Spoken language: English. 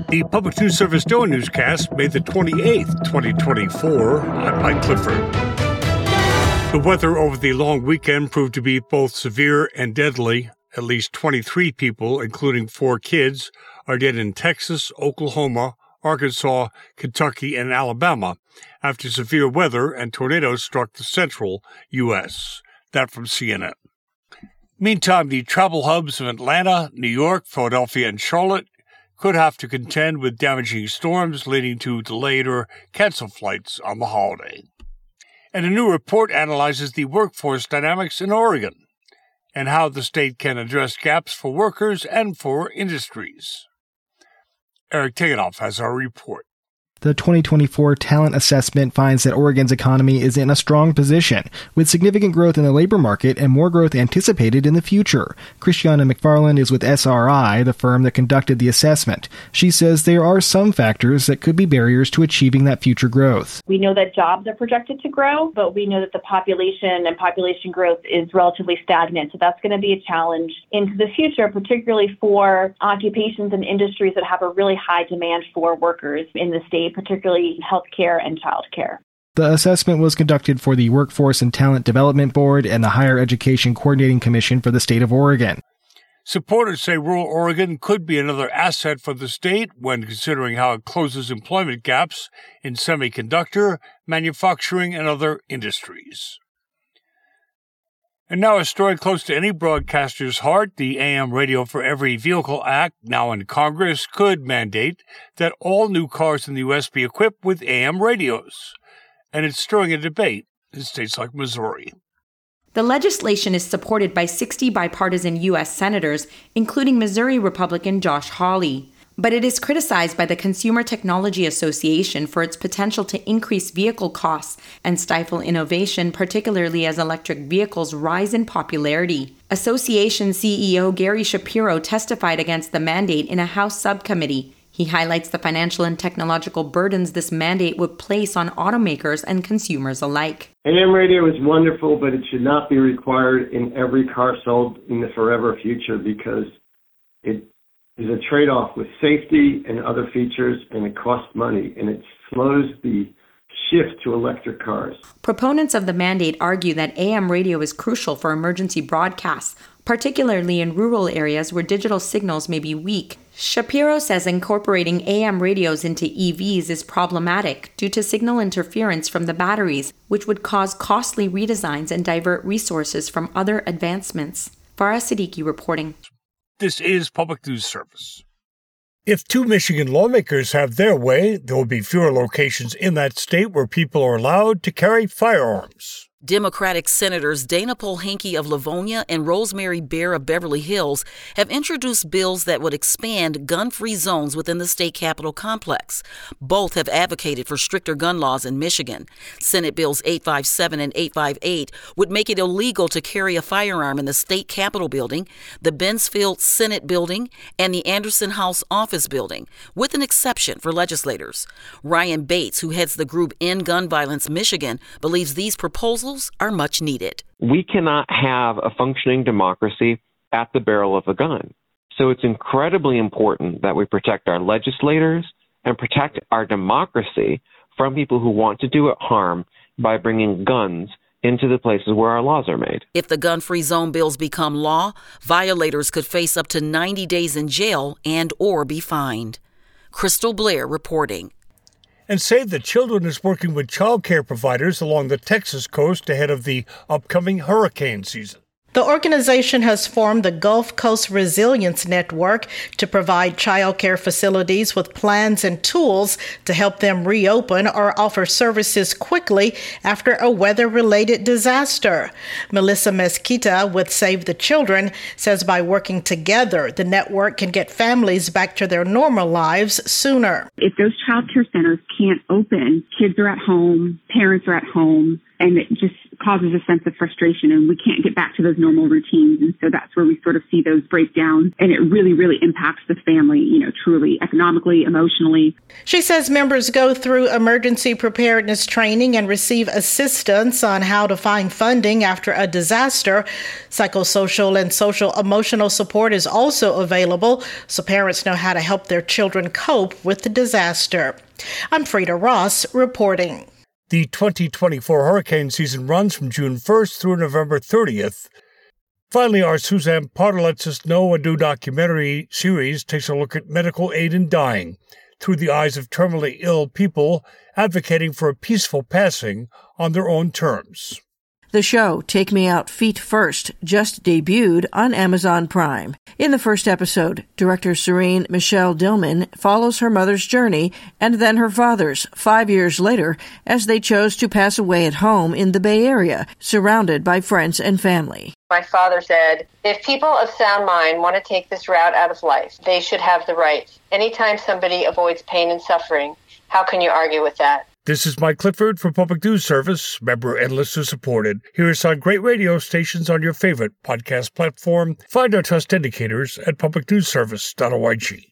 The Public News Service Daily Newscast, May the 28th, 2024. I'm Mike Clifford. The weather over the long weekend proved to be both severe and deadly. At least 23 people, including 4 kids, are dead in Texas, Oklahoma, Arkansas, Kentucky, and Alabama after severe weather and tornadoes struck the central U.S. That from CNN. Meantime, the travel hubs of Atlanta, New York, Philadelphia, and Charlotte could have to contend with damaging storms leading to delayed or canceled flights on the holiday. And a new report analyzes the workforce dynamics in Oregon and how the state can address gaps for workers and for industries. Eric Tegenoff has our report. The 2024 talent assessment finds that Oregon's economy is in a strong position, with significant growth in the labor market and more growth anticipated in the future. Christiana McFarland is with SRI, the firm that conducted the assessment. She says there are some factors that could be barriers to achieving that future growth. We know that jobs are projected to grow, but we know that the population and population growth is relatively stagnant. So that's going to be a challenge into the future, particularly for occupations and industries that have a really high demand for workers in the state, particularly healthcare and childcare. The assessment was conducted for the Workforce and Talent Development Board and the Higher Education Coordinating Commission for the state of Oregon. Supporters say rural Oregon could be another asset for the state when considering how it closes employment gaps in semiconductor, manufacturing, and other industries. And now a story close to any broadcaster's heart. The AM Radio for Every Vehicle Act, now in Congress, could mandate that all new cars in the U.S. be equipped with AM radios. And it's stirring a debate in states like Missouri. The legislation is supported by 60 bipartisan U.S. senators, including Missouri Republican Josh Hawley. But it is criticized by the Consumer Technology Association for its potential to increase vehicle costs and stifle innovation, particularly as electric vehicles rise in popularity. Association CEO Gary Shapiro testified against the mandate in a House subcommittee. He highlights the financial and technological burdens this mandate would place on automakers and consumers alike. AM radio is wonderful, but it should not be required in every car sold in the forever future because it is a trade-off with safety and other features, and it costs money, and it slows the shift to electric cars. Proponents of the mandate argue that AM radio is crucial for emergency broadcasts, particularly in rural areas where digital signals may be weak. Shapiro says incorporating AM radios into EVs is problematic due to signal interference from the batteries, which would cause costly redesigns and divert resources from other advancements. Farah Siddiqui reporting. This is Public News Service. If 2 Michigan lawmakers have their way, there will be fewer locations in that state where people are allowed to carry firearms. Democratic Senators Dana Polhanke of Livonia and Rosemary Bear of Beverly Hills have introduced bills that would expand gun-free zones within the state capitol complex. Both have advocated for stricter gun laws in Michigan. Senate Bills 857 and 858 would make it illegal to carry a firearm in the state capitol building, the Bensfield Senate building, and the Anderson House office building, with an exception for legislators. Ryan Bates, who heads the group End Gun Violence Michigan, believes these proposals are much needed. We cannot have a functioning democracy at the barrel of a gun. So it's incredibly important that we protect our legislators and protect our democracy from people who want to do it harm by bringing guns into the places where our laws are made. If the gun-free zone bills become law, violators could face up to 90 days in jail and or be fined. Crystal Blair reporting. And Save the Children is working with child care providers along the Texas coast ahead of the upcoming hurricane season. The organization has formed the Gulf Coast Resilience Network to provide child care facilities with plans and tools to help them reopen or offer services quickly after a weather-related disaster. Melissa Mesquita with Save the Children says by working together, the network can get families back to their normal lives sooner. If those child care centers can't open, kids are at home, parents are at home, and it just causes a sense of frustration, and we can't get back to those normal routines. And so that's where we sort of see those breakdowns, and it really, really impacts the family, truly economically, emotionally. She says members go through emergency preparedness training and receive assistance on how to find funding after a disaster. Psychosocial and social emotional support is also available, so parents know how to help their children cope with the disaster. I'm Frida Ross reporting. The 2024 hurricane season runs from June 1st through November 30th. Finally, our Suzanne Potter Lets Us Know a New documentary series takes a look at medical aid in dying through the eyes of terminally ill people advocating for a peaceful passing on their own terms. The show, Take Me Out Feet First, just debuted on Amazon Prime. In the first episode, director Serene Michelle Dillman follows her mother's journey and then her father's 5 years later as they chose to pass away at home in the Bay Area, surrounded by friends and family. My father said, if people of sound mind want to take this route out of life, they should have the right. Anytime somebody avoids pain and suffering, how can you argue with that? This is Mike Clifford for Public News Service, member and listener supported. Hear us on great radio stations on your favorite podcast platform. Find our trust indicators at publicnewsservice.org.